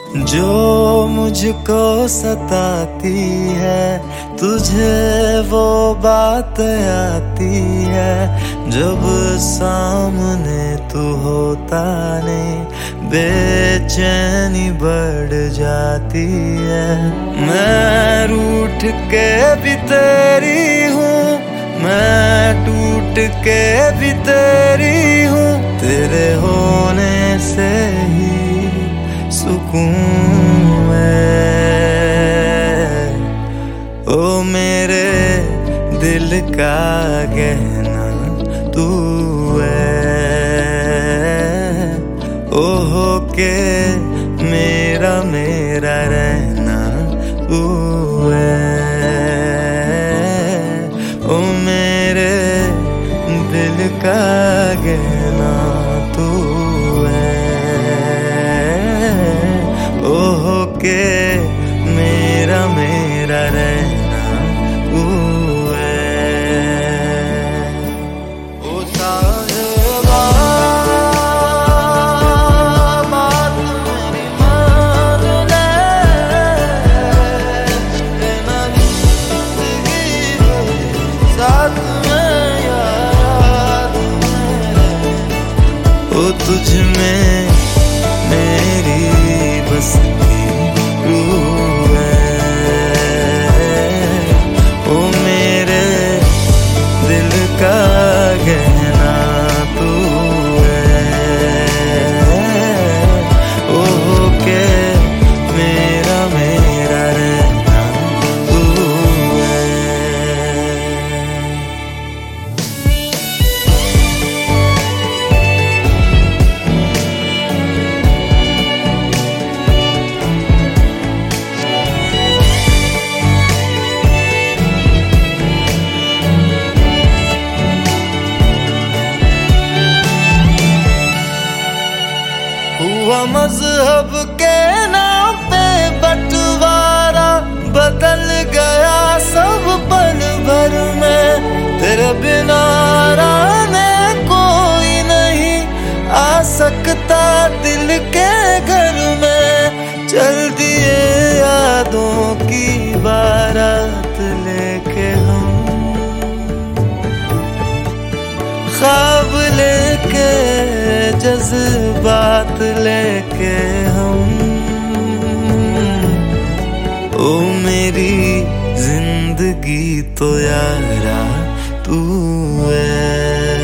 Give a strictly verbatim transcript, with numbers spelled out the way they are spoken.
जो मुझको सताती है तुझे वो बात आती है, जब सामने तू होता नहीं बेचैनी बढ़ जाती है। मैं रूठ के भी तेरी हूँ, मैं टूट के भी तेरी हूँ, तेरे होने से ही सुकून है। ओ मेरे दिल का गहना तू है, ओ हो के मेरा मेरा रहना तू है। ओ मेरे दिल का गहना तू है, ओ हो के मेरा मेरा रहना तू है। ओ साहिबा बात मेरी मान ले, रहना जिंदगी साथ में याद में। ओ तुझ में मेरी बस की रूह है, ओ मेरे दिल का गहना तू है, ओ के मेरा मेरा रहना तू है। हुआ मजहब के नाम पे बंटवारा, बदल गया सब पल भर में, तेरे बिना रहने कोई नहीं आ सकता दिल के घर में। चल दिए यादों की बारात लेके हम, ख्वाब लेके जज्बात लेके हम, ओ मेरी जिंदगी तो यारा तू है।